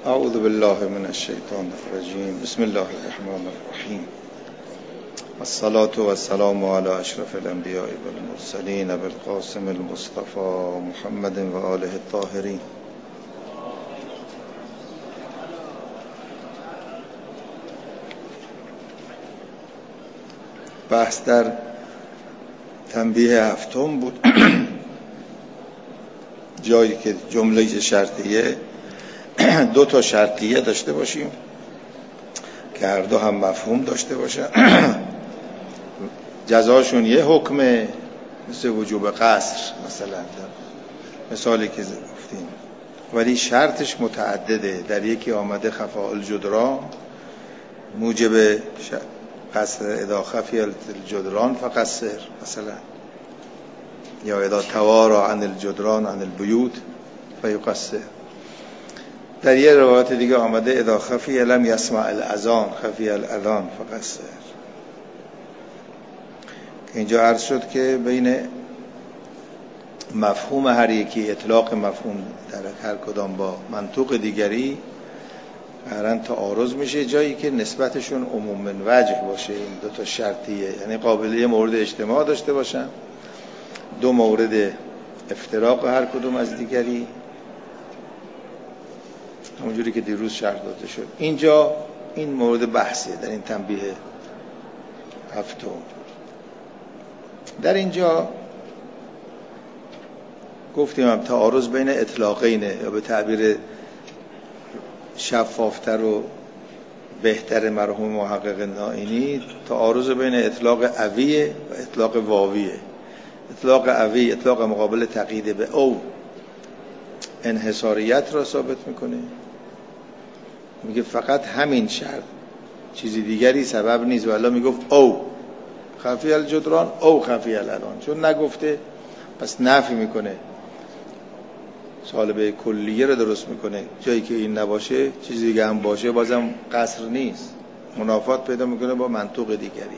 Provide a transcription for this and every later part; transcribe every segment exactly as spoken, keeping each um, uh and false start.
اعوذ بالله من الشیطان الرجیم. بسم الله الرحمن الرحیم. الصلاة والسلام علی اشرف الانبیاء والمرسلین بالقاسم المصطفى محمد و آله الطاهرین. بحث در تنبیه هفتم بود، جایی که جمله شرطیه دو تا شرطیه داشته باشیم که هر دو هم مفهوم داشته باشن، جزاشون یه حکمه، مثل وجوب قصر مثلا مثالی که گفتیم، ولی شرطش متعدده. در یکی آمده خفاء الجدران موجب قصر، اذا خفی الجدران فقصر مثلا، یا اذا توارا عن الجدران عن البیوت فیقصر. در یه روایت دیگه آمده اذا خفی لم یسمع الاذان خفی الاذان فقصر. اینجا عرض شد که بین مفهوم هر یکی، اطلاق مفهوم در هر کدام با منطوق دیگری قرن تعارض میشه، جایی که نسبتشون عموم من وجه باشه. این دو تا شرطیه یعنی قابلیت مورد اجتماع داشته باشن، دو مورد افتراق هر کدوم از دیگری، همونجوری که دیروز شرح داده شد. اینجا این مورد بحثه در این تنبیه هفتم. در اینجا گفتیم هم تعارض بین اطلاقینه، یا به تعبیر شفافتر و بهتر مرحوم محقق نائینی، تعارض بین اطلاق اویه و اطلاق واویه. اطلاق اوی اطلاق مقابل تقیید به او انحصاریت را ثابت میکنه، میگه فقط همین شرط، چیزی دیگری سبب نیست. والا میگفت او خفی الجدران او خفی الالان، چون نگفته پس نفی میکنه، سالبه کلیه رو درست میکنه. جایی که این نباشه چیزی دیگه هم باشه بازم قصر نیست، منافات پیدا میکنه با منطوق دیگری.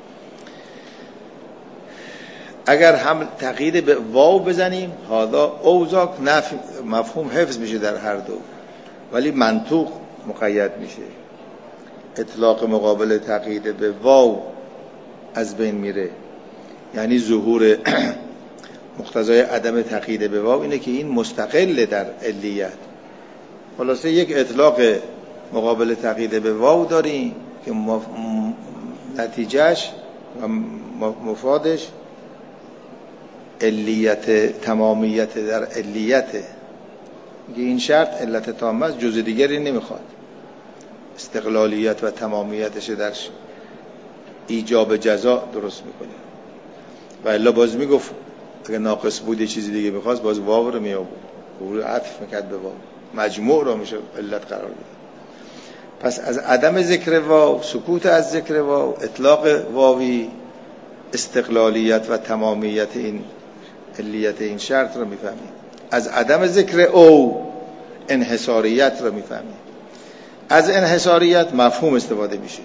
اگر هم تقیید به واو بزنیم هذا اوزاک، نفی مفهوم حفظ میشه در هر دو، ولی منطوق مقید میشه. اطلاق مقابل تقیید به واو از بین میره، یعنی ظهور مقتضای عدم تقیید به واو اینه که این مستقل در علیت. خلاصه یک اطلاق مقابل تقیید به واو داریم که مف... نتیجهش و مفادش علیت، تمامیت در علیته. میگه این شرط علت تامه است، جز دیگری نمیخواد. استقلالیت و تمامیتش در ایجاب جزا درست میکنه. و الا باز میگفت اگه ناقص بود یه چیزی دیگه میخواست، باز واو رو میآورد، واو عطف میکرد به واو، مجموع رو میشه علت قرار بده. پس از عدم ذکر واو، سکوت از ذکر واو، اطلاق واوی استقلالیت و تمامیت این علیت این شرط رو میفهمیم. از عدم ذکر او انحصاریت رو میفهمیم. از انحصاریت مفهوم استفاده میشه.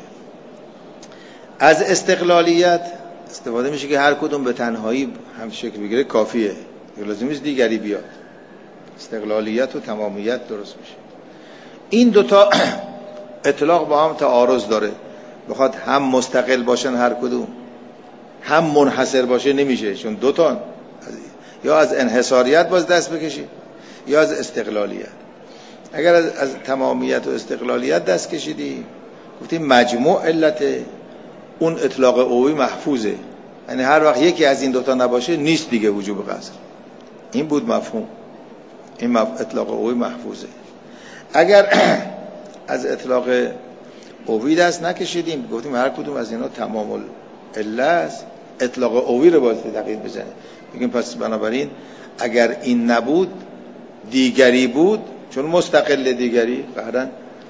از استقلالیت استفاده میشه که هر کدوم به تنهایی هم شکل بگیره کافیه، لازم نیست دیگری بیاد. استقلالیت و تمامیت درست میشه. این دوتا اطلاق با هم تعارض داره، بخواد هم مستقل باشن هر کدوم هم منحصر باشه نمیشه، چون دوتا یا از انحصاریت باز دست بکشید یا از استقلالیت. اگر از, از تمامیت و استقلالیت دست کشیدی گفتیم مجموع علت اون اطلاق اوی محفوظه، یعنی هر وقت یکی از این دوتا نباشه نیست دیگه وجوب قصر. این بود مفهوم، این مف... اطلاق اوی محفوظه. اگر از اطلاق اوی دست نکشیدیم گفتیم هر کدوم از اینا تمام علت، اطلاق اوی رو باید دقیق بزنه. بگیم پس بنابراین اگر این نبود دیگری بود، چون مستقل دیگری قهرن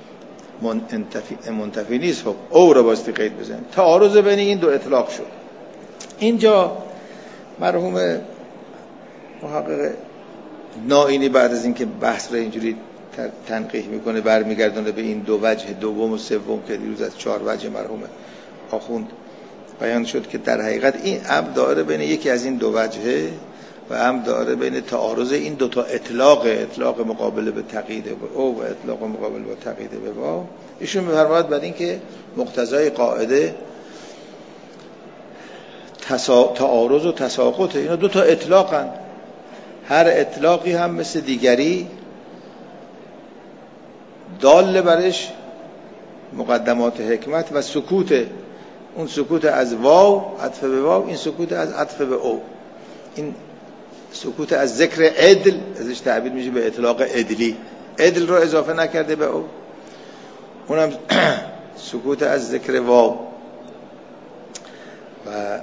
منتفی, منتفی نیست، خب او رو باید قید بزنه. تعارض بین این دو اطلاق شد. اینجا مرحوم محقق نائینی بعد از اینکه بحث رو اینجوری تنقیح میکنه برمیگردونه به این دو وجه دوم و سوم که دیروز از چهار وجه مرحوم آخوند بیان شد که در حقیقت این امر داره بین یکی از این دو وجهه و هم داره بین تعارض این دوتا اطلاق اطلاق مقابل به تقیید به او و اطلاق مقابل به تقیید به واو. ایشون می‌فرماید بعد این که مقتضای قاعده تسا... تعارض و تساقط، اینا دوتا اطلاقن، هر اطلاقی هم مثل دیگری دال برش مقدمات حکمت و سکوت، اون سکوت از واو عطف به واو، این سکوت از عطف به او، این سکوت از ذکر عدل ازش تعبیر میشه به اطلاق عدلی، عدل رو اضافه نکرده به او، اونم سکوت از ذکر واو. و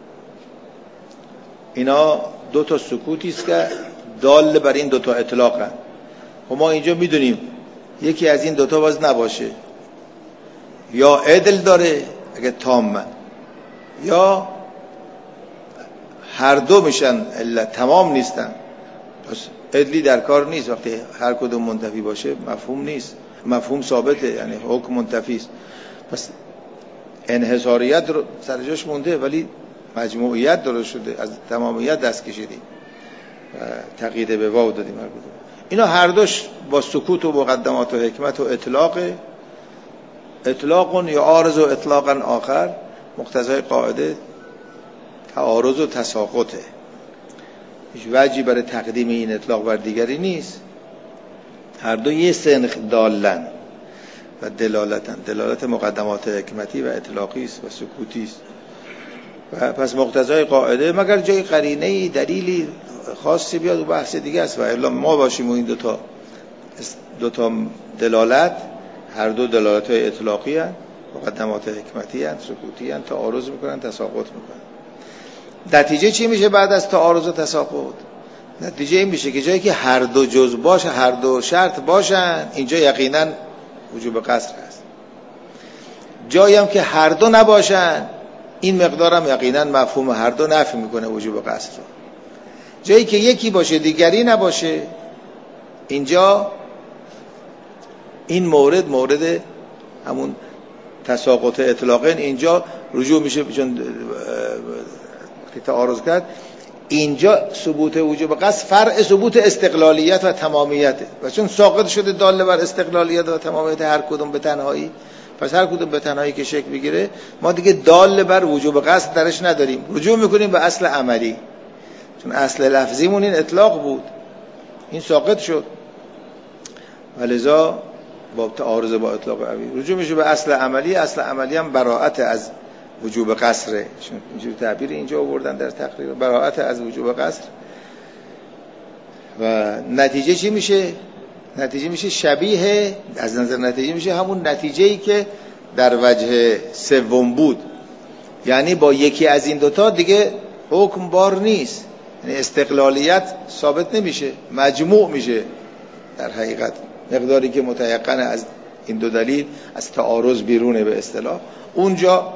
اینا دو تا سکوتی است که دال بر این دو تا اطلاقن. خب ما اینجا میدونیم یکی از این دوتا باز نباشه، یا عدل داره اگه تام، یا هر دو میشن علت، تمام نیستن. پس عدلی در کار نیست، وقتی هر کدوم منتفی باشه مفهوم نیست، مفهوم ثابته، یعنی حکم منتفی است. پس انحصاریت رو سر جاش مونده ولی مجموعیت درست شده، از تمامیت دست کشیدیم و تقیید به واو دادیم. هر کدوم اینا هر دوش با سکوت و مقدمات و حکمت و اطلاق، اطلاق یا عارض و اطلاقا آخر، مقتضای قاعده تعارض و تساقطه، هیچ وجهی برای تقدیم این اطلاق بر دیگری نیست، هر دو یه سنخ دالن و دلالتن، دلالت مقدمات حکمتی و اطلاقی است و سکوتی است. و پس مقتضای قاعده مگر جای قرینه‌ای دلیلی خاصی بیاد و بحث دیگه است، و الا ما باشیم و این دوتا دوتا دلالت هر دو دلالت‌های اطلاقی هستند، مقدمات حکمتی هستند، سکوتی هستند، تعارض میکنن، تساقط میکنن. نتیجه چی میشه بعد از تعارض و تساقط؟ نتیجه این میشه که جایی که هر دو جز باشه، هر دو شرط باشن، اینجا یقینا وجوب قصر هست. جایی هم که هر دو نباشن، این مقدارم یقینا مفهوم هر دو نفی میکنه وجوب قصر رو. جایی که یکی باشه دیگری نباشه، اینجا این مورد مورد همون تساقط اطلاقین اینجا رجوع میشه، چون وقتی تعارض کرد اینجا ثبوت وجوب قصد فرع ثبوت استقلالیت و تمامیته، و چون ساقط شده داله بر استقلالیت و تمامیت هر کدوم به تنهایی، پس هر کدوم به تنهایی که شکل بگیره ما دیگه داله بر وجوب قصد درش نداریم، رجوع میکنیم به اصل عملی، چون اصل لفظیمون این اطلاق بود، این ساقط شد، ولذا با تعارض با اطلاق عملی رجوع میشه به اصل عملی. اصل عملی هم براءت از وجوب قصره، چون اینجوری تعبیر اینجا آوردن در تقریر، براءت از وجوب قصر. و نتیجه چی میشه؟ نتیجه میشه شبیه، از نظر نتیجه میشه همون نتیجه‌ای که در وجه سوم بود، یعنی با یکی از این دوتا دیگه حکم بار نیست، یعنی استقلالیت ثابت نمیشه، مجموع میشه در حقیقت، مقداری که متيقن از این دو دلیل از تعارض بیرونه به اصطلاح، اونجا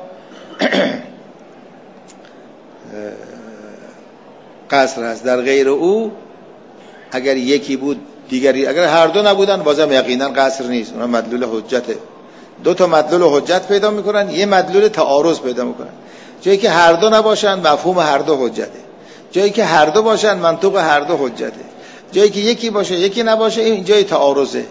قصر هست. در غیر او اگر یکی بود دیگری، اگر هر دو نبودن بازم یقینا قصر نیست، اونها مدلول حجته. دو تا مدلول حجت پیدا میکنن، یه مدلول تعارض پیدا میکنن. جایی که هر دو نباشن مفهوم هر دو حجته، جایی که هر دو باشن منطوق هر دو حجته، جایی که یکی باشه یکی نباشه این جای تعارضه.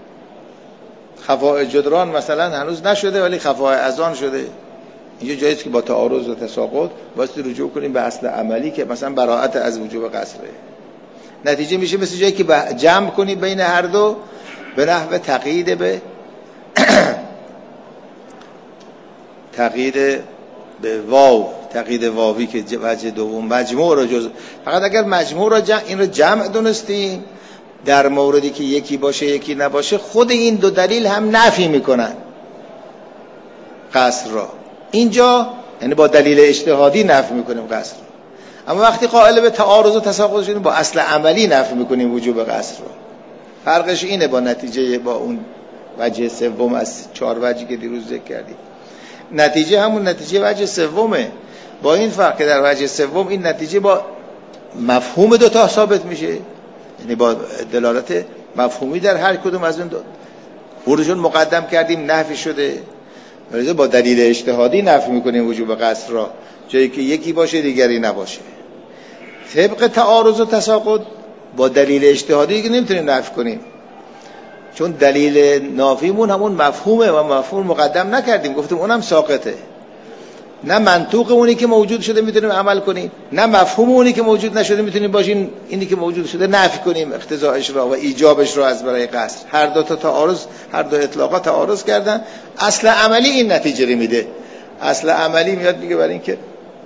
خفاء جدران مثلا هنوز نشده ولی خفاء اذان شده، اینجا جایی است که با تعارض و تساقط واسه رجوع کنیم به اصل عملی که مثلا براءت از وجوب قصره. نتیجه میشه مثل جایی که جمع کنی بین هر دو به نحو تقیید به تقیید به واو، تقیید واوی که وجه دوم مجموع رو جز، فقط اگر مجموع رو جمع، این رو جمع دونستیم در موردی که یکی باشه یکی نباشه، خود این دو دلیل هم نفی میکنن قصر را. اینجا یعنی با دلیل اجتهادی نفی میکنیم قصر را، اما وقتی قائل به تعارض و تساقط شدیم با اصل عملی نفی میکنیم وجوب قصر را. فرقش اینه با نتیجه، با اون وجه سوم از چهار وجهی که دیروز ذکر کردیم. نتیجه همون نتیجه وجه سومه، با این فرق که در وجه سوم این نتیجه با مفهوم دو تا ثابت میشه، یعنی با دلالت مفهومی در هر کدوم از اون دو ورودشون مقدم کردیم نفی شده، ولی با دلیل اجتهادی نفی میکنیم وجوب قصر را، جایی که یکی باشه دیگری نباشه. طبق تعارض و تساقط با دلیل اجتهادی که نمیتونیم نفی کنیم، چون دلیل نافیمون همون مفهومه و مفهوم مقدم نکردیم، گفتیم اونم ساقطه. نه منطوق اونی که موجود شده میتونیم عمل کنیم، نه مفهوم اونی که موجود نشده میتونیم باشیم اینی که موجود شده نفی کنیم اقتضاعش را و ایجابش را از برای قصر. هر دو تا تعارض، هر دو اطلاقات تعارض کردن. اصل عملی این نتیجه رو میده. اصل عملی میاد میگه برای اینکه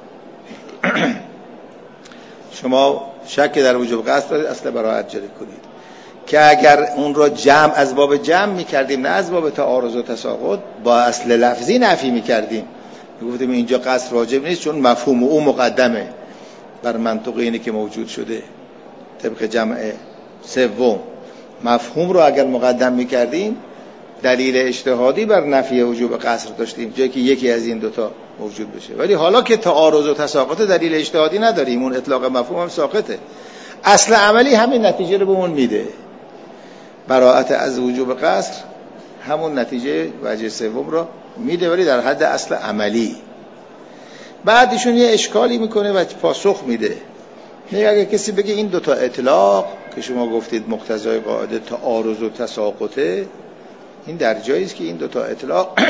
شما شک در وجوب قصر دارید، اصل براءت جاری کنید، که اگر اون را جمع از باب جمع میکردیم نه از باب تعارض و تساقط، با اصل لفظی نفی میکردیم، میگفتیم اینجا قصر واجب نیست چون مفهوم او مقدمه بر منطق اینی که موجود شده. طبق جمع سوم مفهوم رو اگر مقدم میکردیم دلیل اجتهادی بر نفی وجوب قصر داشتیم، جایی که یکی از این دوتا موجود بشه. ولی حالا که تعارض و تساقط دلیل اجتهادی نداریم، اون اطلاق مفهوم هم ساقطه، اصل عملی همین نتیجه رو به اون میده. براءت از وجوب قصر همون نتیجه وجه سوم رو میده، ولی در حد اصل عملی. بعدشون یه اشکالی میکنه و پاسخ میده. میگه اگه کسی بگه این دوتا اطلاق که شما گفتید مقتضای قاعده تعارض و تساقطه، این در جایی است که این دوتا اطلاق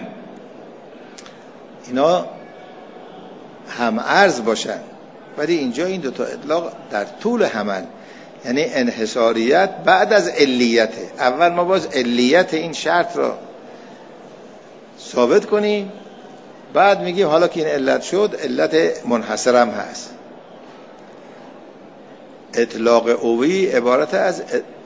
اینا هم عرض باشن، ولی اینجا این دوتا اطلاق در طول حمل، یعنی انحصاریت بعد از علیته. اول ما باز علیت این شرط را ثابت کنیم، بعد میگیم حالا که این علت شد علت منحصرم هست. اطلاق اوی عبارت از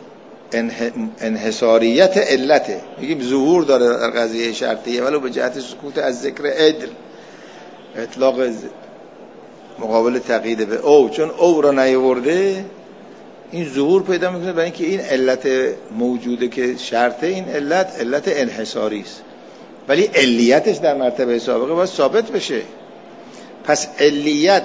انحصاریت علته، میگیم ظهور داره در قضیه شرطیه ولو به جهت سکوت از ذکر عدل. اطلاق مقابل تقیید به او، چون او را نیاورده این ظهور پیدا میکنه، برای اینکه این علت موجوده که شرطه، این علت علت انحصاری است، ولی علیتش در مرتبه سابقه باید ثابت بشه. پس علیت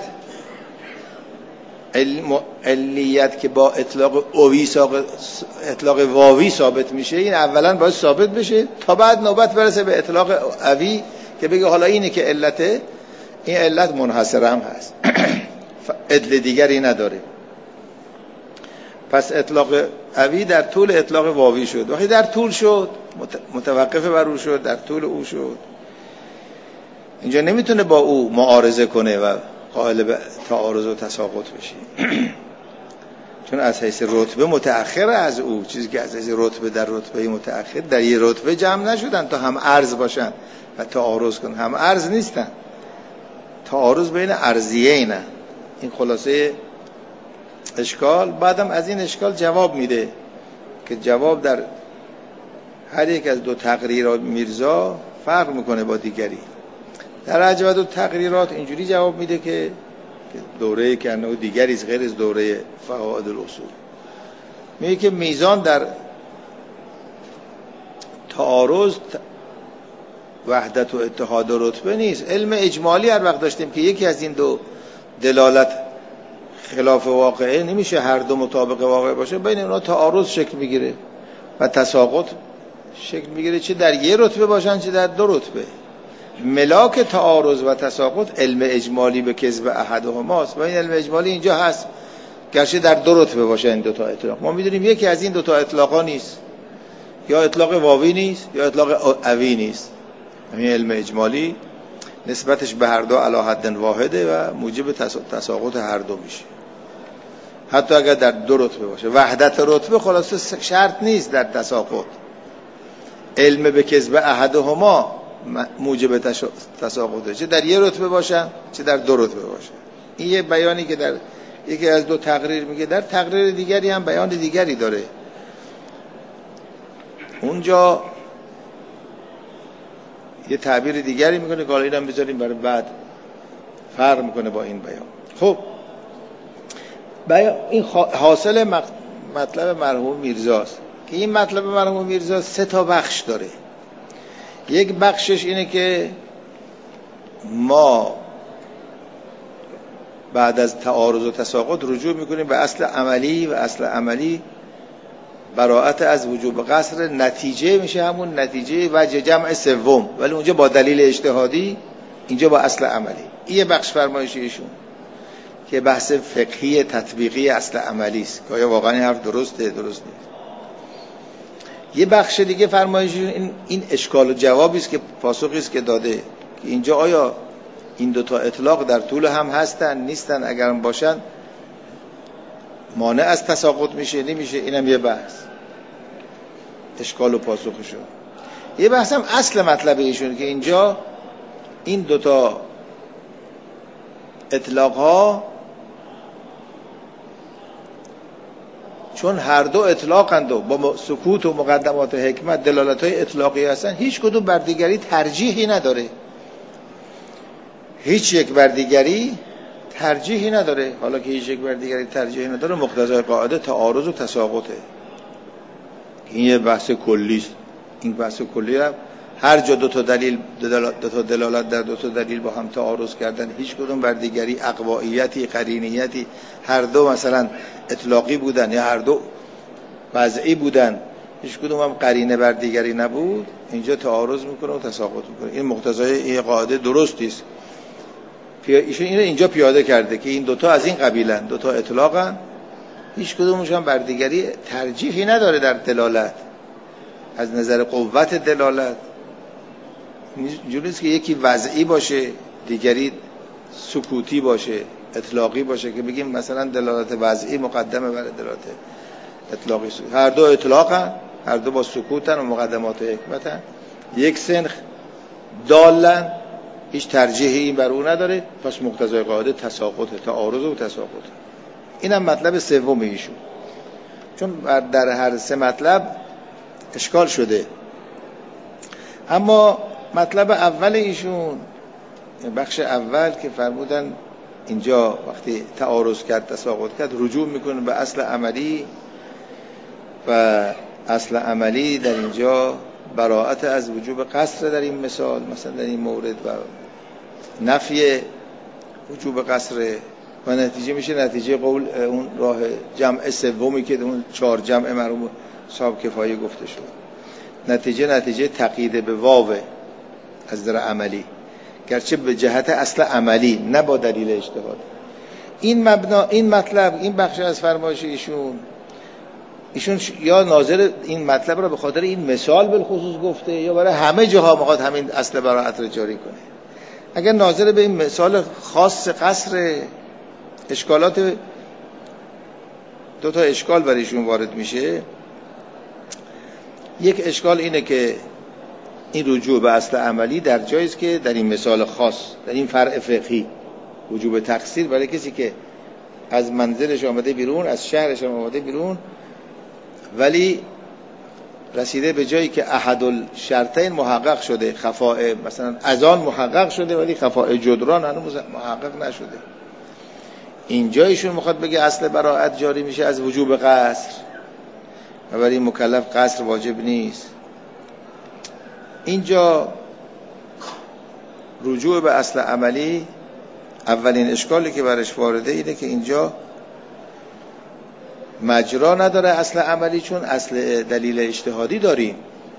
علیت که با اطلاق اوی ثابت، اطلاق واوی ثابت میشه، این اولا باید ثابت بشه تا بعد نوبت برسه به اطلاق اوی که بگه حالا اینه که علته، این علت منحصر هم هست عدل دیگری نداره. پس اطلاق اوی در طول اطلاق واوی شد. وقتی در طول شد متوقف بر او شد، در طول او شد، اینجا نمیتونه با او معارضه کنه و قائل به تعارض و تساقط بشه چون از حیث رتبه متأخر از او، چیزی که از حیث رتبه در رتبه متأخر، در یه رتبه جمع نشدن تا هم عرض باشن و تعارض کنن. هم عرض نیستن، تعارض بین عرضیه اینا. این خلاصه اشکال. بعدم از این اشکال جواب میده که جواب در هر یک از دو تقریرات میرزا فرق میکنه با دیگری. در عجبت و تقریرات اینجوری جواب میده که دوره که انه دیگری است غیر از دوره فقاعد الاصول. میگه که میزان در تعارض وحدت و اتحاد و رتبه نیست. علم اجمالی هر وقت داشتیم که یکی از این دو دلالت خلاف واقعه نمیشه هر دو مطابق واقع باشه، بین اونا تعارض شکل میگیره و تساقط شکل میگیره، چه در یه رتبه باشن چه در دو رتبه. ملاک تعارض و تساقط علم اجمالی به کذب احدهماست و این علم اجمالی اینجا هست، گرچه در دو رتبه باشه این دو تا اطلاق. ما میدونیم یکی از این دو تا اطلاقا نیست، یا اطلاق واوی نیست یا اطلاق اوی نیست. این علم اجمالی نسبتش به هر دو علی حد واحده و موجب تساقط هر دو میشه، حتی اگر در دو رتبه باشه. وحدت رتبه خلاصه شرط نیست در تساقط. علم به کذب احدهما موجب تساقطه، چه در یه رتبه باشن چه در دو رتبه باشن. این یه بیانی که در یکی از دو تقریر میگه، در تقریر دیگری هم بیان دیگری داره. اونجا یه تعبیر دیگری میکنه که حالا اینم بذاریم برای بعد، فرق میکنه با این بیان. خب بیان این حاصل مطلب مرحوم میرزاست که این مطلب مرحوم میرزا سه تا بخش داره. یک بخشش اینه که ما بعد از تعارض و تساقط رجوع میکنیم به اصل عملی و اصل عملی براءت از وجوب قصر نتیجه میشه همون نتیجه وجه جمع سوم، ولی اونجا با دلیل اجتهادی، اینجا با اصل عملی. این یه بخش فرمایش ایشون که بحث فقهی تطبیقی اصل عملی است که آیا واقعا این حرف درسته درست نیست. یه بخش دیگه فرمایش این این اشکال و جوابی است که پاسخی است که داده که اینجا آیا این دوتا اطلاق در طول هم هستن نیستن، اگر باشن مانع از تساقط میشه نمیشه. اینم یه بحث اشکال و پاسخشو. یه بحث هم اصل مطلب ایشون که اینجا این دوتا اطلاق ها چون هر دو اطلاقند و با سکوت و مقدمات حکمت دلالت های اطلاقی هستن، هیچ کدوم بر دیگری ترجیحی نداره. هیچ یک بر دیگری ترجیحی نداره. حالا که هیچ یک بر دیگری ترجیحی نداره، مقتضای قاعده تعارض و تساقطه. این یه بحث کلی است. این بحث کلی هم هر جا دو تا دلیل دو تا دلالت در دو تا دلیل با هم تعارض کردن، هیچ کدوم بر دیگری اقوائیتی قرینیتی، هر دو مثلا اطلاقی بودن یا هر دو وضعی بودن، هیچ کدوم هم قرینه بر دیگری نبود، اینجا تعارض میکنه و تساقط میکنه. این مقتضای این قاعده درستی است. ایشون اینو اینجا پیاده کرده که این دوتا از این قبیلن، دوتا اطلاقن، هیچ کدومش هم بر دیگری ترجیحی نداره در دلالت از نظر قوت دلالت. اینجوری نیست که یکی وضعی باشه دیگری سکوتی باشه اطلاقی باشه که بگیم مثلا دلالت وضعی مقدمه بر دلالت اطلاقی. هر دو اطلاقن، هر دو با سکوتن و مقدمات حکمتن، یک سنخ دالن، هیچ ترجیحی این بر او نداره، پس مقتضای قاعده تساقطه، تعارض و تساقط. اینم مطلب سوم ایشون. چون در هر سه مطلب اشکال شده، اما مطلب اول ایشون، بخش اول که فرمودن اینجا وقتی تعارض کرد تساقط کرد رجوع میکنه به اصل عملی، و اصل عملی در اینجا براءت از وجوب قصر در این مثال، مثلا در این مورد، و نفی وجوب قصر، و نتیجه میشه نتیجه قول اون راه جمع سومی که اون چهار جمع مرحوم صاحب کفایه گفته شد. نتیجه نتیجه تقیید به واو از در عملی، گرچه به جهت اصل عملی نه با دلیل اجتهاد. این مبنا، این مطلب، این بخش از فرمایش ایشون ایشون یا ناظر این مطلب را به خاطر این مثال بالخصوص گفته یا برای همه جاها میخواد همین اصل براءت را جاری کنه. اگر ناظر به این مثال خاص قصر، اشکالات دو تا اشکال برایشون وارد میشه. یک اشکال اینه که این رجوع به اصل عملی در جایی است که در این مثال خاص، در این فرع فقهی، وجوب تقصیر برای کسی که از منزلش آمده بیرون، از شهرش آمده بیرون، ولی رسیده به جایی که احد الشرطین محقق شده، خفاء مثلا اذان محقق شده ولی خفاء جدران هنوز محقق نشده. اینجا ایشون میخواد بگه اصل براءت جاری میشه از وجوب قصر و برای مکلف قصر واجب نیست. اینجا رجوع به اصل عملی، اولین اشکالی که برش وارده اینه که اینجا مجرا نداره اصل عملی، چون اصل دلیل اجتهادی داریم.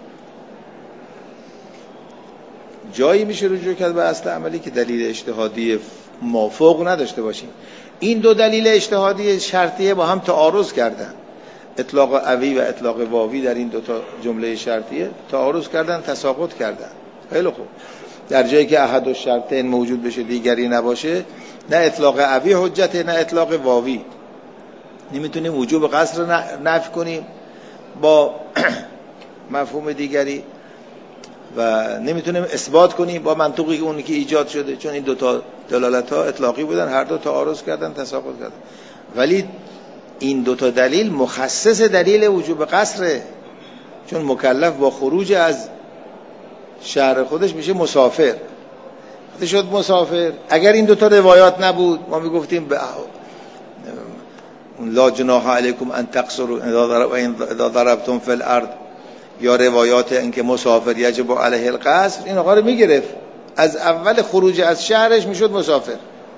جایی میشه رجوع کرد به اصل عملی که دلیل اجتهادی مافوق نداشته باشیم. این دو دلیل اجتهادی شرطیه با هم تعارض کردن، اطلاق اوی و اطلاق واوی در این دو تا جمله شرطیه تعارض کردن، تساقط کردن. خیلی خوب، در جایی که احد الشرطین موجود بشه دیگری نباشه، نه اطلاق اوی حجته نه اطلاق واوی. نمیتونیم وجوب قصر نفی کنیم با مفهوم دیگری و نمیتونیم اثبات کنیم با منطقی اونی که ایجاد شده، چون این دو تا دلالت ها اطلاقی بودن، هر دو تعارض کردن، تساقط کردن. ولی این دو تا دلیل مخصص دلیل وجوب قصره، چون مکلف با خروج از شهر خودش میشه مسافر. وقتی شد مسافر، اگر این دو تا روایات نبود ما میگفتیم به لا جناح علیکم ان تقصروا اذا ضربتم فی الارض، یا روایات اینکه مسافر یجب علیه القصر، این آقا رو میگرفت از اول خروج از شهرش میشد مسافر،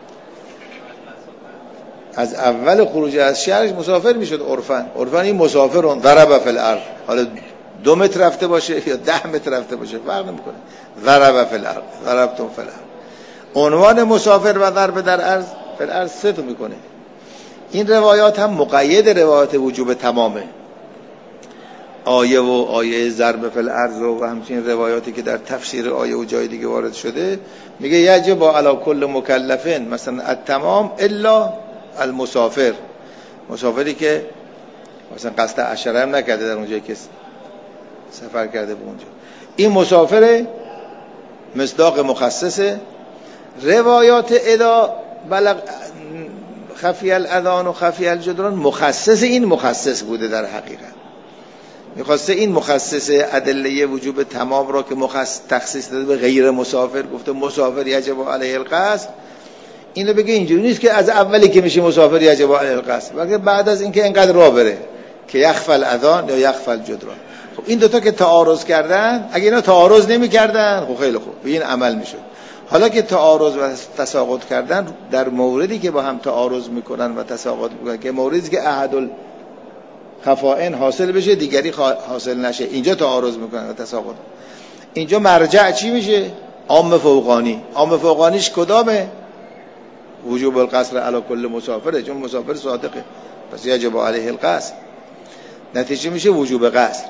از اول خروج از شهرش مسافر میشد. عرفن عرفن این مسافرون ضرب فی الارض، حالا دو متر رفته باشه یا ده متر رفته باشه فرق نمیکنه، ضرب فی الارض ضربتم فی الارض. عنوان مسافر و ضرب در ارض فی الارض صدق میکنه. این روایات هم مقید روایات وجوب تمامه، آیه و آیه ضرب فی الارض و همچنین روایاتی که در تفسیر آیه و جای دیگه وارد شده میگه یجب علی کل مکلفین مثلا التمام الا المسافر، مسافری که مثلا قصد عشره هم نکرده در اونجایی که سفر کرده به اونجا، این مسافر مصداق مخصصه. روایات ادا بلغ خفی الاذان و خفی الجدران مخصص این مخصص بوده، در حقیقت میخواسته این مخصص ادله وجوب تمام را که مخصص تخصیص داده به غیر مسافر، گفته مسافر یجب علیه القصد، این رو بگه اینجوری نیست که از اولی که میشه مسافر یجب علیه القصد، بلکه بعد از اینکه اینقدر راه بره که یخفی الاذان یا یخفی الجدران. خب این دوتا که تعارض کردن، اگه اینا تعارض نمی کردن خب خیلی خوب به این عمل میشد. حالا که تعارض و تساقط کردن، در موردی که با هم تعارض میکنن و تساقط میکنن که موردی که احد الخفائن حاصل بشه دیگری حاصل نشه، اینجا تعارض میکنن و تساقط. اینجا مرجع چی میشه؟ عام فوقانی. عام فوقانیش کدامه؟ وجوب القصر علی کل مسافره، چون مسافر صادقه پس یجب علیه القصر، نتیجه میشه وجوب قصر.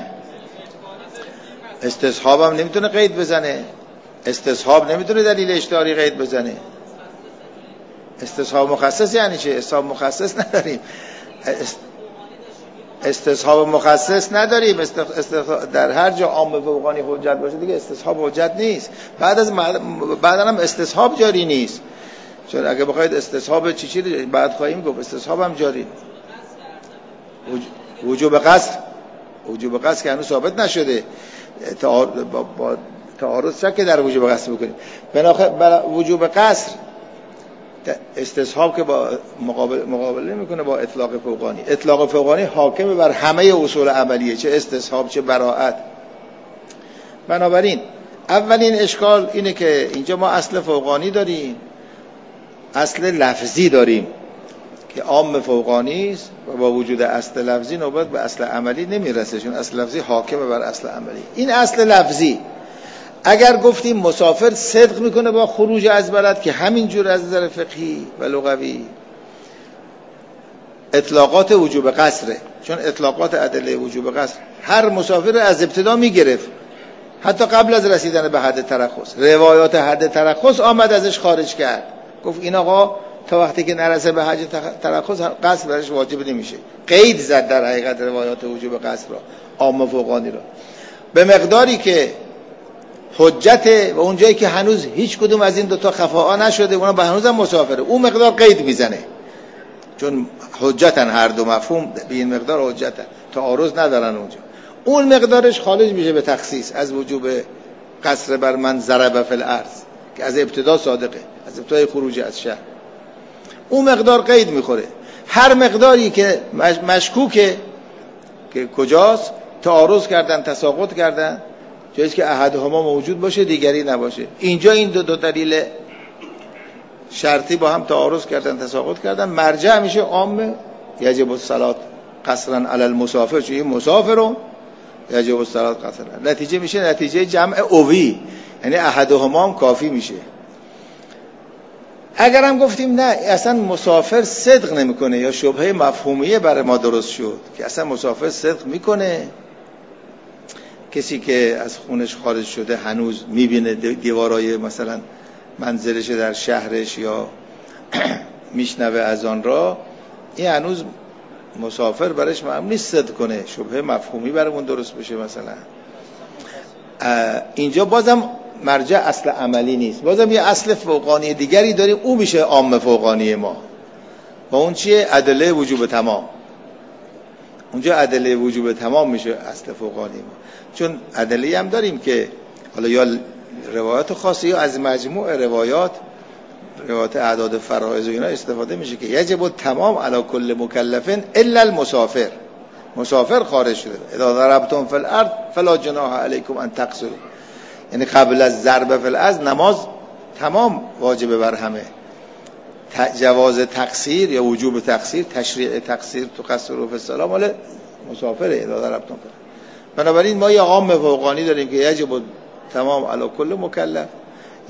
استصحاب هم نمیتونه قید بزنه، استصحاب نمیتونه دلیل اشتهاری قید بزنه. استصحاب مخصص یعنی چه؟ استصحاب مخصص نداریم، استصحاب مخصص نداریم. استصحاب در هر جا عام فوقانی حجت باشه دیگه استصحاب حجت نیست. بعد از بعدا هم استصحاب جاری نیست، چون اگه بخواید استصحاب چی چی بعد خواهیم گفت استصحاب هم جاری. وجوب قصر، وجوب قصر که هنوز ثابت نشده، با, با تعارض شک در وجوب قصر بکنیم. بنابراین وجوب قصر استصحاب که با مقابل مقابله میکنه با اطلاق فوقانی. اطلاق فوقانی حاکم بر همه اصول عملیه، چه استصحاب چه براءت. بنابراین اولین اشکال اینه که اینجا ما اصل فوقانی داریم، اصل لفظی داریم که عام فوقانی است و با وجود اصل لفظی نوبت به اصل عملی نمیرسه، چون اصل لفظی حاکم بر اصل عملی. این اصل لفظی اگر گفتیم مسافر صدق میکنه با خروج از بلد، که همینجور از نظر فقهی و لغوی اطلاقات وجوب قصره، چون اطلاقات ادله وجوب قصر هر مسافر از ابتدا میگرفت حتی قبل از رسیدن به حد ترخص. روایات حد ترخص آمد ازش خارج کرد، گفت این آقا تا وقتی که نرسه به حد ترخص قصر برش واجب نمیشه. قید زد در حقیقت روایات وجوب قصر را، عام فوقانی را، به مقداری که حجت و اونجایی که هنوز هیچ کدوم از این دوتا خفاها نشده اونا به هنوز هم مسافره، اون مقدار قید میزنه، چون حجتن هر دو مفهوم به این مقدار حجتن، تعارض ندارن اونجا. اون مقدارش خارج میشه به تخصیص از وجوب قصر بر من ضرب فی الارض که از ابتدا صادقه، از ابتدای خروج از شهر اون مقدار قید میخوره. هر مقداری که مشکوکه که کجاست، تعارض کردن تساقط کردن، جایی که احدهما موجود باشه دیگری نباشه. اینجا این دو, دو دلیل شرطی با هم تعارض کردن تساقط کردن، مرجع میشه عام یجب الصلاة قصرا علی المسافر، چون این مسافر رو یجب الصلاة قصرا، نتیجه میشه نتیجه جمع اوی، یعنی احدهما هم کافی میشه. اگر هم گفتیم نه اصلا مسافر صدق نمیکنه یا شبهه مفهومیه برای ما درست شد که اصلا مسافر صدق میکنه، کسی که از خونش خارج شده هنوز میبینه دیوارای مثلا منزلش در شهرش یا میشنوه از آن را، این هنوز مسافر برش معلوم نیست صدق کنه، شبهه مفهومی برامون درست بشه. مثلا اینجا بازم مرجع اصل عملی نیست، بازم یه اصل فوقانی دیگری داریم، او میشه عام فوقانی ما و اون چیه؟ ادله وجوب تمام. اونجا ادله وجوب تمام میشه اصل فوقانی ما، چون ادله هم داریم که حالا یا روایات خاصه یا از مجموع روایات روایات اعداد فرائض و اینا استفاده میشه که یجب تمام علی کل مکلفین الا المسافر. مسافر خارج شده، اذا ضربتم فی الارض فلا جناح علیکم ان تقصروا، یعنی قبل از ضرب فی الارض نماز تمام واجبه بر همه. جواز تقصیر یا وجوب تقصیر، تشریع تقصیر تو قصر و فصلا مال مسافره اذا ضربتم. بنابراین ما یه عام فوقانی داریم که یجب تمام علی کل مکلف،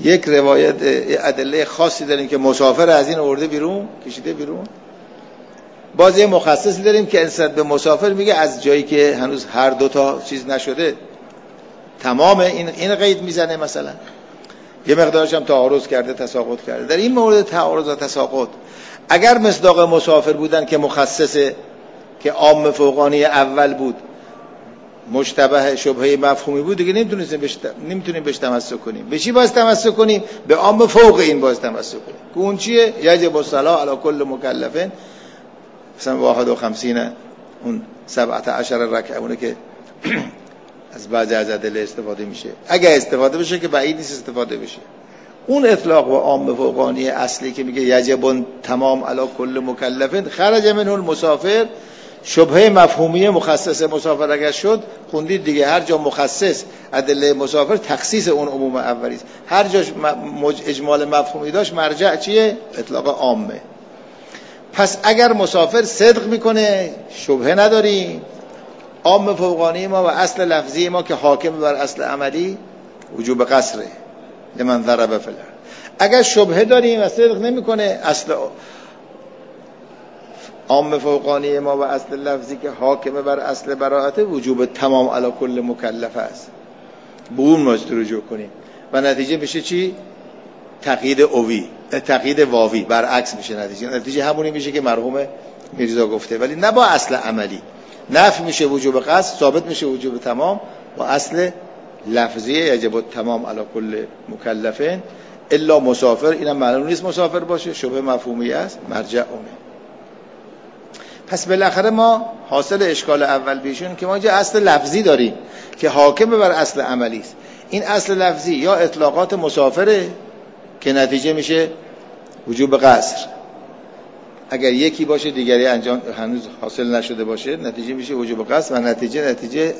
یک روایت ادله خاصی داریم که مسافر از این آورده بیرون، کشیده بیرون. باز یه مخصصی داریم که نسبت به مسافر میگه از جایی که هنوز هر دو تا چیز نشده تمام این این قید میزنه. مثلا یه مقدارش هم تعارض کرده، تساقط کرده. در این مورد تعارض و تساقط اگر مصداق مسافر بودن که مخصصه، که عام فوقانی اول بود، مشتبه شبهه مفهومی بود، دیگه نمیتونیم بهش نمیتونیم بهش تمسک کنیم. به چی باز تمسک کنیم؟ به عام فوق این باز تمسک کنیم. که اون چیه؟ یجب الصلاة علی کل مکلف، مثلا واحد و خمسین اون سبعت عشر رکعه، اونه که از بعضی از ادله استفاده میشه. اگه استفاده بشه که بعید نیست استفاده بشه. اون اطلاق و عام فوقانی اصلی که میگه یجب تمام علی کل مکلف، خرج منه المسافر، شبهه مفهومی مخصص مسافر اگر شد، خوندید دیگه، هر جا مخصص ادله مسافر تخصیص اون عموم اولی است. هر جا اجمال مفهومی داشت مرجع چیه؟ اطلاق عامه. پس اگر مسافر صدق میکنه شبهه نداریم. عام فوقانی ما و اصل لفظی ما که حاکم بر اصل عملی وجوب قصره لمن ضرب فی الارض. اگر شبهه داریم و صدق نمیکنه، اصل عام فوقانی ما و اصل لفظی که حاکم بر اصل براءت وجوب تمام علی کل مکلف است، به اون ماست رجوع کنیم و نتیجه میشه چی؟ تقیید اوی، تقیید واوی، برعکس میشه نتیجه. نتیجه همونی میشه که مرحوم میرزا گفته، ولی نه با اصل عملی. نفی میشه وجوب قصد، ثابت میشه وجوب تمام با اصل لفظی یجب تمام علی کل مکلفین الا مسافر. اینم معلوم نیست مسافر باشه، شبه مفهومی است، مرجع اونه. پس بالاخره ما حاصل اشکال اول بیشون که ما اینجا اصل لفظی داریم که حاکم بر اصل عملی است. این اصل لفظی یا اطلاقات مسافره که نتیجه میشه وجوب قصر، اگر یکی باشه دیگری انجام هنوز حاصل نشده باشه نتیجه میشه وجوب قصر و نتیجه نتیجه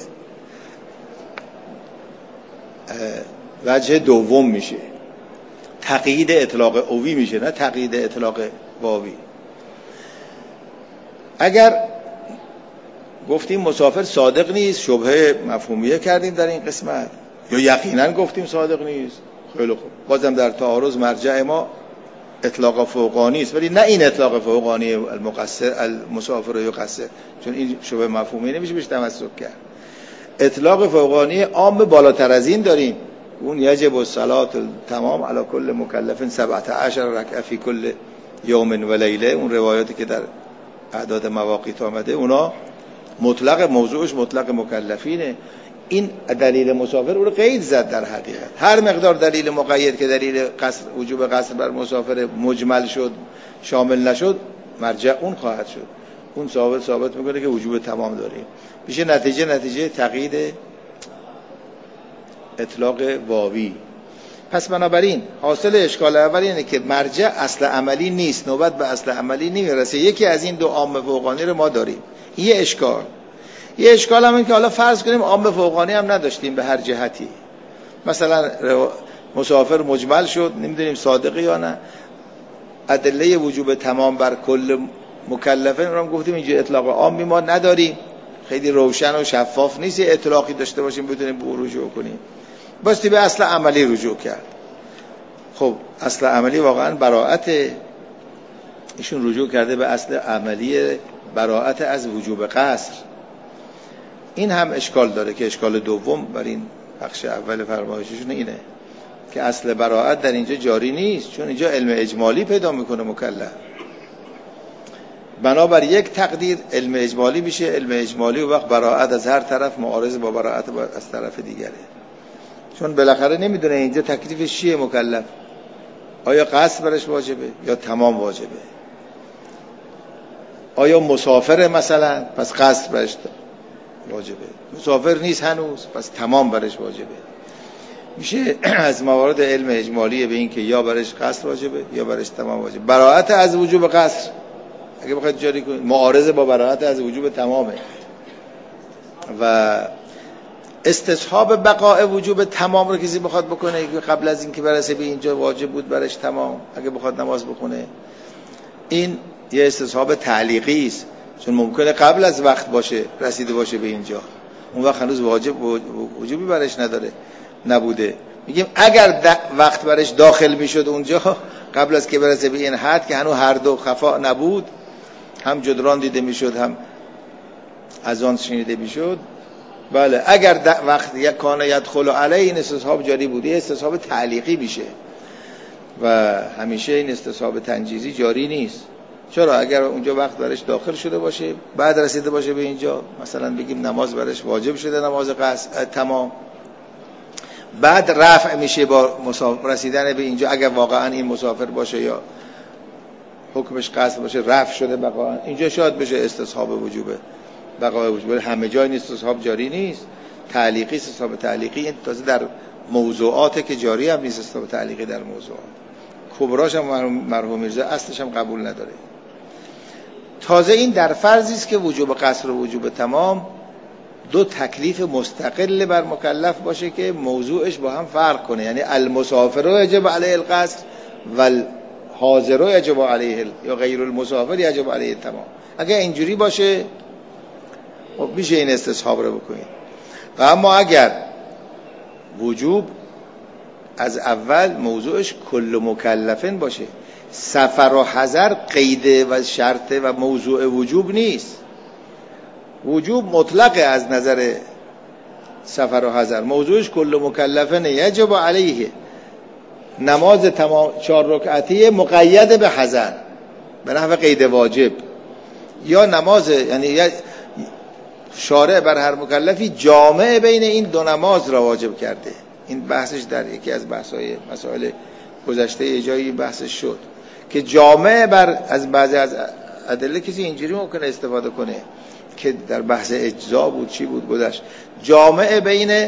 وجه دوم میشه، تقیید اطلاق اوی میشه، نه تقیید اطلاق واوی. اگر گفتیم مسافر صادق نیست، شبهه مفهومیه کردیم در این قسمت، یا یقینا گفتیم صادق نیست، خیلی خوب، بازم در تعارض مرجع ما اطلاق فوقانی است، ولی نه این اطلاق فوقانی المقصر المسافر یقصر، چون این شبهه مفهومیه نمیشه بهش تمسک کرد. اطلاق فوقانی عام بالاتر از این داریم، اون یجب الصلاة تمام علی کل مکلف سبعت عشر رکعه فی کل یوم و لیله. اون روایاتی که در اعداد مواقیت آمده اونا مطلق موضوعش مطلق مکلفینه. این دلیل مسافر اون رو قید زد. در حقیقت هر مقدار دلیل مقید که دلیل قصر وجوب قصر بر مسافر مجمل شد شامل نشد مرجع اون خواهد شد. اون ثابت ثابت میکنه که وجوب تمام داریم. میشه نتیجه نتیجه تقیید اطلاق واوی. پس بنابراین حاصل اشکال اول اینه که مرجع اصل عملی نیست، نوبت به اصل عملی نمیرسه. یکی از این دو عام فوقانی رو ما داریم. این یه اشکال. یه اشکال هم این که حالا فرض کنیم عام فوقانی هم نداشتیم به هر جهتی، مثلا مسافر مجمل شد، نمیدونیم صادقه یا نه، ادله وجوب تمام بر کل مکلفه رو هم گفتیم اینجا اطلاق عامی ما نداریم، خیلی روشن و شفاف نیست یه اطلاقی داشته باشیم بتونیم به او رجوع کنیم، باستی به اصل عملی رجوع کرد. خب اصل عملی واقعا براءت، ایشون رجوع کرده به اصل عملی براءت از وجوب قصر. این هم اشکال داره که اشکال دوم بر این بخش اول فرمایششون اینه که اصل براءت در اینجا جاری نیست، چون اینجا علم اجمالی پیدا میکنه مکلف. بنابر یک تقدیر علم اجمالی میشه، علم اجمالی و وقت براءت از هر طرف معارض با براءت از طرف دیگره، چون بالاخره نمیدونه اینجا تکلیفش چیه مکلف، آیا قصد برش واجبه یا تمام واجبه، آیا مسافر مثلا پس قصد برش واجبه، مسافر نیست هنوز پس تمام برش واجبه. میشه از موارد علم اجمالی به این که یا برش قصد واجبه یا برش تمام واجبه. براءت از وجوب قصد اگه بخواید جاری کنید معارض با براءت از وجوب تمامه و استصحاب بقاء وجوب تمام رو کسی بخواد بکنه که قبل از این که برسه به اینجا واجب بود برش تمام، اگه بخواد نماز بخونه، این یه استصحاب تعلیقی است، چون ممکنه قبل از وقت باشه رسیده باشه به اینجا، اون وقت هنوز واجب وجوبی برش نداره نبوده، میگیم اگر وقت برش داخل میشد اونجا قبل از که برسه به این حد که هنوز هر دو خفا نبود، هم جدران دیده میشد هم از آن شنیده میشد، بله اگر وقت یک کان یدخل علیه این استصحاب جاری بود، این استصحاب تعلیقی میشه و همیشه این استصحاب تنجیزی جاری نیست. چرا؟ اگر اونجا وقت برش داخل شده باشه، بعد رسیده باشه به اینجا، مثلا بگیم نماز برش واجب شده، نماز قصر تمام، بعد رفع میشه با مسافر رسیدن به اینجا، اگر واقعا این مسافر باشه یا حکمش قصر باشه رفع شده بقا، اینجا شاید بشه استصحاب وجوبه بقای وجوب. همه جای این استصحاب جاری نیست، تعلیقی استصحاب تعلیقی این تازه در موضوعاته که جاری هم نیست. استصحاب تعلیقی در موضوعات کبراش هم مرحوم میرزا اصلش هم قبول نداره. تازه این در فرضی است که وجوب قصر و وجوب تمام دو تکلیف مستقل بر مکلف باشه که موضوعش با هم فرق کنه، یعنی المسافر یجب علیه القصر و الحاضر یجب علیه یا غیر المسافر یجب علیه تمام. اگر اینجوری باشه خب میشه این استصحاب رو بکنید. و اما اگر وجوب از اول موضوعش کل مکلفن باشه، سفر و حضر قید و شرط و موضوع وجوب نیست، وجوب مطلق از نظر سفر و حضر، موضوعش کل مکلفن یجب علیه، نماز تمام چهار رکعتی مقید به حضر به نحو قید واجب، یا نماز یعنی شارع بر هر مکلفی جامع بین این دو نماز را واجب کرده. این بحثش در یکی از بحث‌های مسائل گذشته یه جایی بحثش شد که جامع بر از بعضی از ادله کسی اینجوری ممکنه استفاده کنه که در بحث اجزا بود چی بود گذشت، جامع بین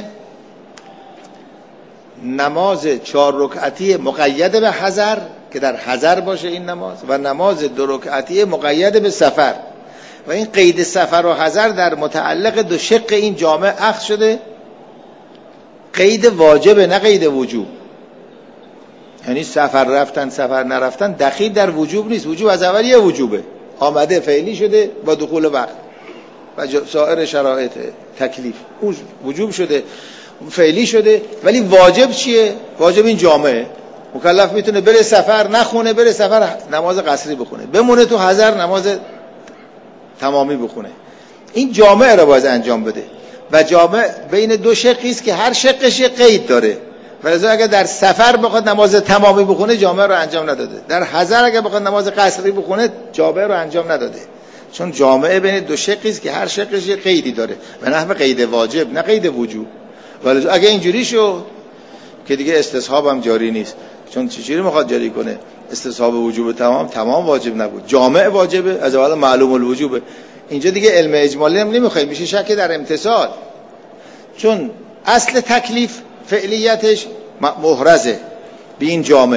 نماز چهار رکعتی مقید به حضر که در حضر باشه این نماز و نماز دو رکعتی مقید به سفر، و این قید سفر و حضر در متعلق دو شق این جامع اخذ شده، قید واجبه نه قید وجوب. یعنی سفر رفتن سفر نرفتن دخیل در وجوب نیست، وجوب از اول یه وجوبه آمده فعلی شده با دخول وقت و سایر شرایط تکلیف وجوب شده فعلی شده، ولی واجب چیه؟ واجب این جامعه مکلف میتونه بره سفر نخونه، بره سفر نماز قصری بخونه، بمونه تو حضر نماز تمامی بخونه. این جامعه را باید انجام بده و جامع بین دو شقی است که هر شقش قید داره، ولذا اگر در سفر بخواد نماز تمامی بخونه جامعه رو انجام نداده، در حضر اگر بخواد نماز قصری بخونه جامعه رو انجام نداده، چون جامعه بین دو شقی است که هر شقش قیدی داره و نحو قید واجب نه قید وجوب. ولذا اگر اینجوری شد که دیگه استصحاب هم جاری نیست، چون چجوری میخواد جاری کنه؟ استصحاب وجوب تمام تمام واجب نبود، جامع واجبه از اول معلوم الوجوبه. اینجا دیگه علم اجمالی هم نمیخوایم، میشه شک در امتثال، چون اصل تکلیف فعلیتش محرزه به این جامع،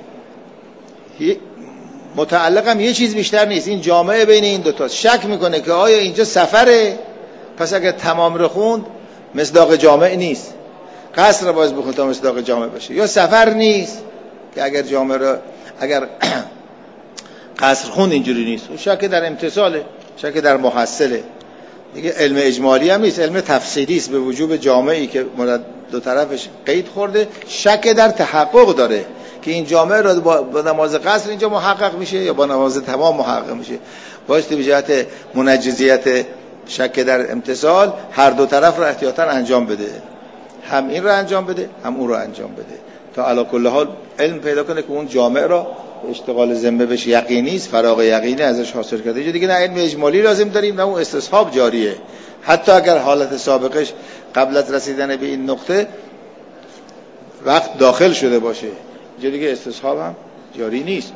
متعلق هم یه چیز بیشتر نیست، این جامعه بین این دوتا. شک میکنه که آیا اینجا سفره، پس اگر تمام رو خوند مصداق جامع نیست، قصر باید بخونه تا مصداق جامع باشه، یا سفر نیست که اگر جامع رو اگر قصر خوند اینجوری نیست. شک در امتثاله، شک در محصله، دیگه علم اجمالی هم نیست، علم تفصیلی است به وجوب جامعی که دو طرفش قید خورده. شک در تحقق داره که این جامعه را با نماز قصر اینجا محقق میشه یا با نماز تمام محقق میشه. بایستی به جهت منجزیت شک در امتثال هر دو طرف را احتیاطاً انجام بده، هم این را انجام بده هم اون را انجام بده، تا علی کل حال علم پیدا کنه که اون جامع را اشتغال ذمه بهش یقینی است، فراغ یقینی ازش حاصل کرده. دیگه نه علم اجمالی لازم داریم نه اون استصحاب جاریه، حتی اگر حالت سابقش قبل از رسیدن به این نقطه وقت داخل شده باشه، دیگه استصحاب هم جاری نیست.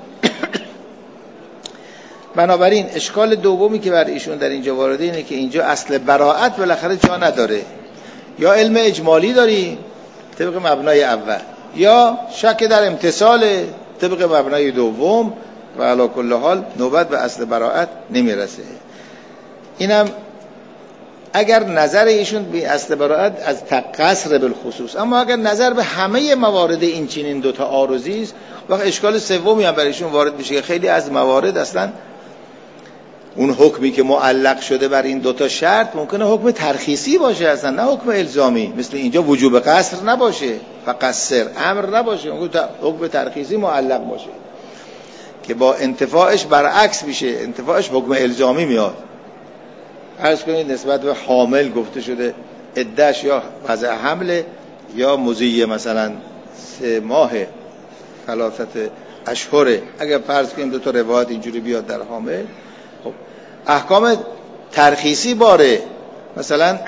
بنابراین اشکال دومی که بر ایشون در اینجا وارده اینه که اینجا اصل براءت بالاخره جا نداره، یا علم اجمالی داری طبق مبنای اول، یا شک در امتثال طبق مبنای دوم، و علی کل حال نوبت به اصل براءت نمیرسه. اینم اگر نظر ایشون به اصل براءت از قصر بالخصوص، اما اگر نظر به همه موارد این چنین دوتا عارضی است، وقت اشکال سومی هم برایشون وارد میشه که خیلی از موارد اصلا اون حکمی که معلق شده بر این دوتا شرط ممکنه حکم ترخیصی باشه اصلا، نه حکم الزامی. مثل اینجا وجوب قصر نباشه، فقصر امر نباشه، حکم ترخیصی معلق باشه که با انتفاعش برعکس میشه، انتفاعش حکم الزامی میاد. عرض کنید نسبت به حامل گفته شده عده‌اش یا وضع حمله یا مضی مثلا سه ماه ثلاثت اشهره. اگر فرض کنیم دو تا روایت اینجوری بیاد در حامل، خب احکام ترخیصی باره. مثلا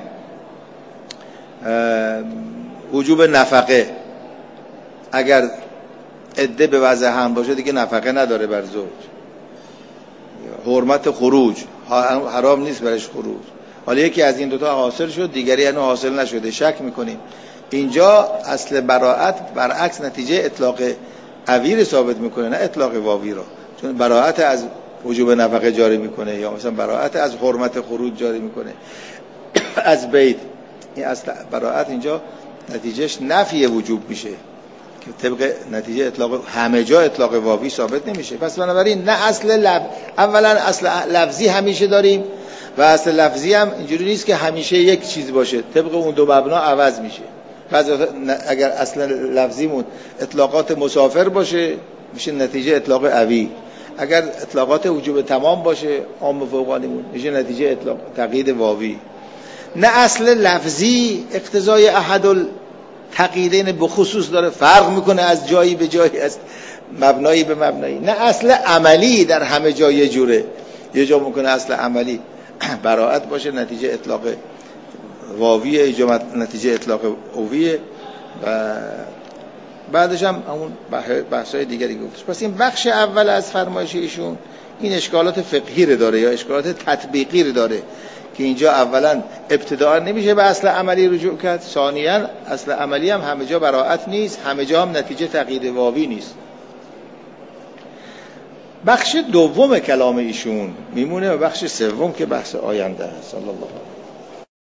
وجوب نفقه، اگر عده به وضع حمل باشه دیگه نفقه نداره بر زوج. حرمت خروج، حرام نیست برش خروج. حالا یکی از این دوتا حاصل شد، دیگری هنوز حاصل نشده، شک میکنیم. اینجا اصل براءت برعکس نتیجه اطلاق اوی ثابت میکنه، نه اطلاق واوی رو. چون براءت از وجوب نفقه جاری میکنه یا مثلا براءت از حرمت خروج جاری میکنه از بیت. این اصل براءت اینجا نتیجهش نفی وجوب میشه که طبق نتیجه اطلاق همه جا اطلاق واوی ثابت نمیشه. پس بنابراین نه اصل لب... اولا اصل لفظی همیشه داریم و اصل لفظی هم اینجوری نیست که همیشه یک چیز باشه، طبق اون دو مبنا عوض میشه. پس اگر اصل لفظیمون اطلاقات مسافر باشه میشه نتیجه اطلاق اوی، اگر اطلاقات وجوب تمام باشه عام فوقانیمون میشه نتیجه اطلاق تقیید واوی. نه اصل لفظی اقتضای احد التقییدین به خصوص داره، فرق میکنه از جایی به جایی، از مبنایی به مبنایی. نه اصل عملی در همه جای یه جوره، یه جا ممکنه اصل عملی براءت باشه نتیجه اطلاق واویه، اینجا نتیجه اطلاق اویه و بعدش هم همون بحث‌های دیگری گفتش. پس این بخش اول از فرمایش ایشون این اشکالات فقهی رو داره یا اشکالات تطبیقی رو داره که اینجا اولا ابتداء نمیشه به اصل عملی رجوع کرد، ثانیاً اصل عملی هم همه جا براءت نیست، همه جا هم نتیجه تقیید واوی نیست. بخش دوم کلام ایشون میمونه و بخش سوم که بحث آینده است. صلی الله علیه و